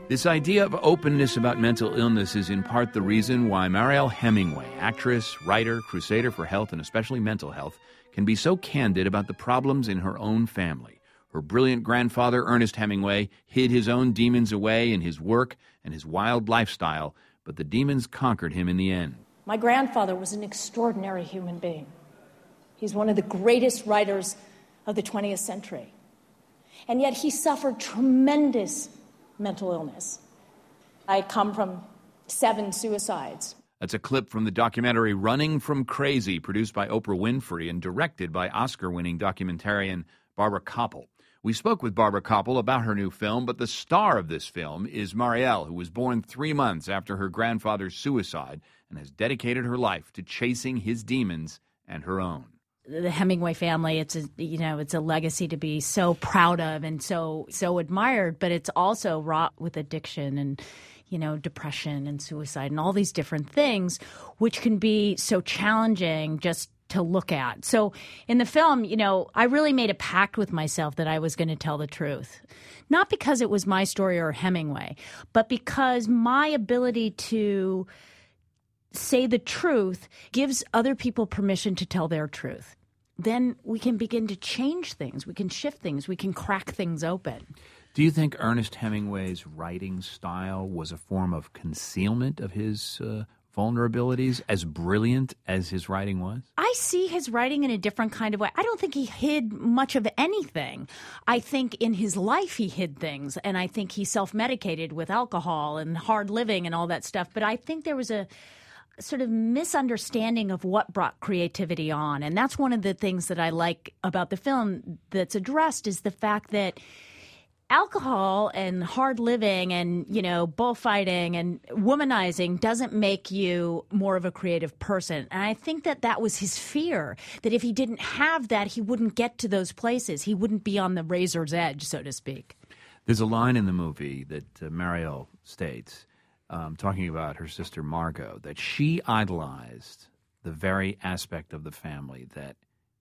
This idea of openness about mental illness is in part the reason why Mariel Hemingway, actress, writer, crusader for health and especially mental health, can be so candid about the problems in her own family. Her brilliant grandfather, Ernest Hemingway, hid his own demons away in his work and his wild lifestyle, but the demons conquered him in the end. My grandfather was an extraordinary human being. He's one of the greatest writers of the 20th century. And yet he suffered tremendous mental illness. I come from 7 suicides. That's a clip from the documentary Running from Crazy, produced by Oprah Winfrey and directed by Oscar-winning documentarian Barbara Kopple. We spoke with Barbara Kopple about her new film, but the star of this film is Mariel, who was born 3 months after her grandfather's suicide and has dedicated her life to chasing his demons and her own. The Hemingway family, it's a legacy to be so proud of and so admired, but it's also wrought with addiction and, depression and suicide and all these different things, which can be so challenging just to look at. So in the film, I really made a pact with myself that I was going to tell the truth. Not because it was my story or Hemingway, but because my ability to say the truth gives other people permission to tell their truth. Then we can begin to change things. We can shift things. We can crack things open. Do you think Ernest Hemingway's writing style was a form of concealment of his vulnerabilities, as brilliant as his writing was? I see his writing in a different kind of way. I don't think he hid much of anything. I think in his life he hid things, and I think he self-medicated with alcohol and hard living and all that stuff. But I think there was a sort of misunderstanding of what brought creativity on. And that's one of the things that I like about the film that's addressed is the fact that alcohol and hard living and, bullfighting and womanizing doesn't make you more of a creative person. And I think that was his fear, that if he didn't have that, he wouldn't get to those places. He wouldn't be on the razor's edge, so to speak. There's a line in the movie that Mariel states, talking about her sister Margot, that she idolized the very aspect of the family that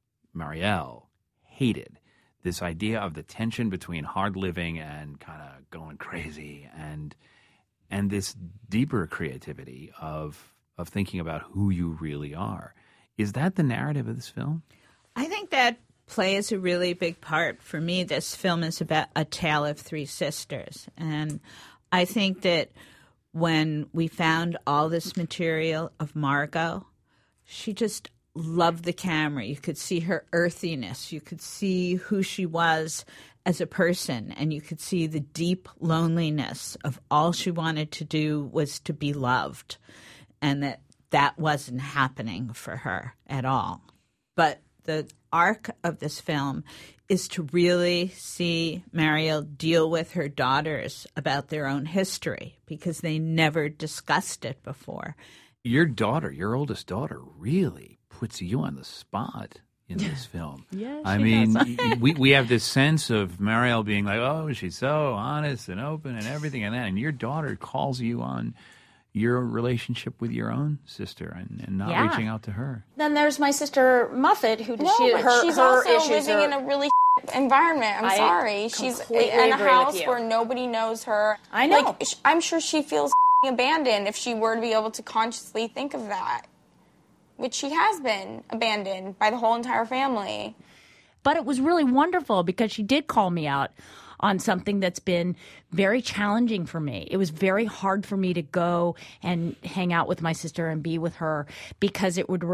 Mariel hated. This idea of the tension between hard living and kind of going crazy and this deeper creativity of thinking about who you really are. Is that the narrative of this film? I think that plays a really big part. For me, this film is about a tale of 3 sisters. And I think that when we found all this material of Margot, she just loved the camera. You could see her earthiness. You could see who she was as a person, and you could see the deep loneliness of all she wanted to do was to be loved, and that wasn't happening for her at all. But the arc of this film is to really see Mariel deal with her daughters about their own history because they never discussed it before. Your oldest daughter, really puts you on the spot in this film. Yeah, I mean, we have this sense of Mariel being like, oh, she's so honest and open and everything and that, and your daughter calls you on your relationship with your own sister and not reaching out to her. Then there's my sister Muffet, who she's also living in a really environment. I'm sorry. She's in a house where nobody knows her. I know. I'm sure she feels abandoned if she were to be able to consciously think of that, which she has been abandoned by the whole entire family. But it was really wonderful because she did call me out on something that's been very challenging for me. It was very hard for me to go and hang out with my sister and be with her because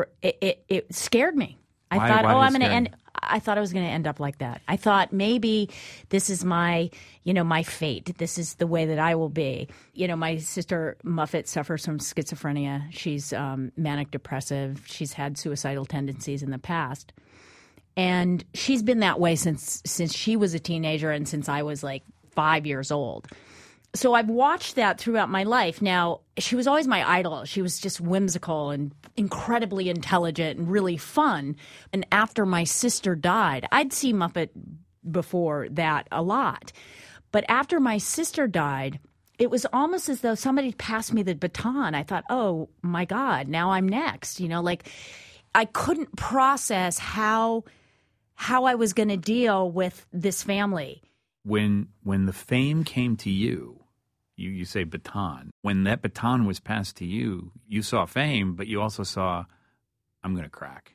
it scared me. I thought, I'm going to end. I thought I was going to end up like that. I thought maybe this is my fate. This is the way that I will be. My sister Muffet suffers from schizophrenia. She's manic depressive. She's had suicidal tendencies in the past. And she's been that way since she was a teenager and since I was like 5 years old. So I've watched that throughout my life. Now, she was always my idol. She was just whimsical and incredibly intelligent and really fun. And after my sister died, I'd see Muffet before that a lot. But after my sister died, it was almost as though somebody passed me the baton. I thought, oh, my God, now I'm next. I couldn't process how I was going to deal with this family. When the fame came to you You say baton. When that baton was passed to you, you saw fame, but you also saw, I'm going to crack.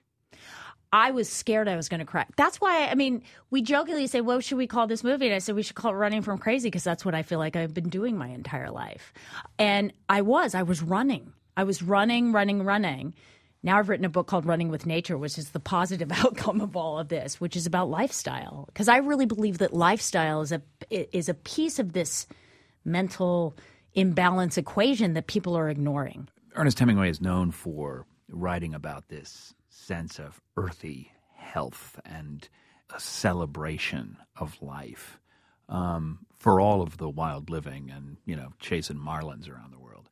I was scared I was going to crack. That's why, I mean, we jokingly say, what should we call this movie? And I said, we should call it Running from Crazy, because that's what I feel like I've been doing my entire life. And I was running. I was running. Now I've written a book called Running with Nature, which is the positive outcome of all of this, which is about lifestyle. Because I really believe that lifestyle is a piece of this mental imbalance equation that people are ignoring. Ernest Hemingway is known for writing about this sense of earthy health and a celebration of life for all of the wild living and, chasing marlins around the world.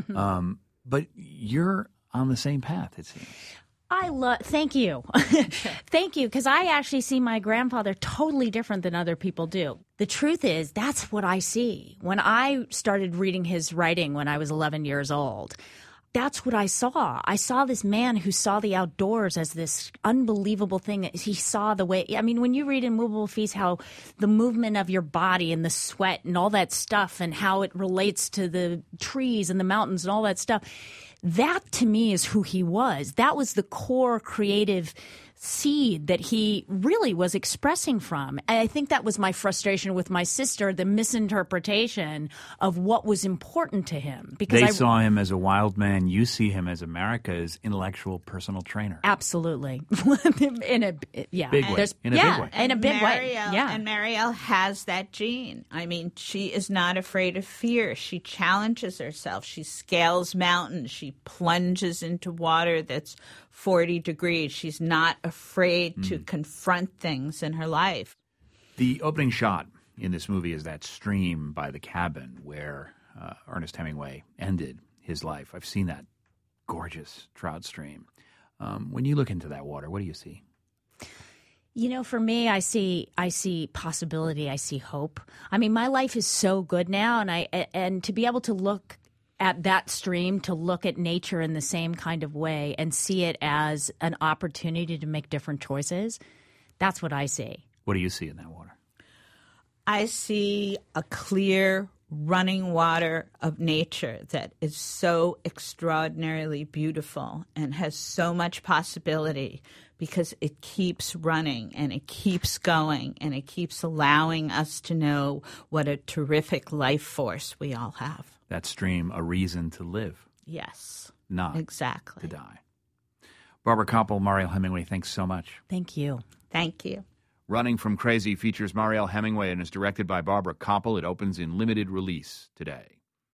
But you're on the same path, it seems. Thank you. Thank you, because I actually see my grandfather totally different than other people do. The truth is, that's what I see. When I started reading his writing when I was 11 years old, that's what I saw. I saw this man who saw the outdoors as this unbelievable thing. He saw the way, I mean, when you read in Movable Feast how the movement of your body and the sweat and all that stuff and how it relates to the trees and the mountains and all that stuff, that to me is who he was. That was the core creative seed that he really was expressing from. And I think that was my frustration with my sister, the misinterpretation of what was important to him. Because they saw him as a wild man. You see him as America's intellectual personal trainer. Absolutely. In a big way. In a big way. Yeah. And Marielle has that gene. I mean, she is not afraid of fear. She challenges herself. She scales mountains. She plunges into water that's 40 degrees. She's not afraid to confront things in her life. The opening shot in this movie is that stream by the cabin where Ernest Hemingway ended his life. I've seen that gorgeous trout stream. When you look into that water, what do you see? For me, I see possibility. I see hope. I mean, my life is so good now, and to be able to look at that stream, to look at nature in the same kind of way and see it as an opportunity to make different choices, that's what I see. What do you see in that water? I see a clear running water of nature that is so extraordinarily beautiful and has so much possibility because it keeps running and it keeps going and it keeps allowing us to know what a terrific life force we all have. That stream, a reason to live. Yes. Not exactly to die. Barbara Kopple, Marielle Hemingway, thanks so much. Thank you. Thank you. Running from Crazy features Marielle Hemingway and is directed by Barbara Kopple. It opens in limited release today.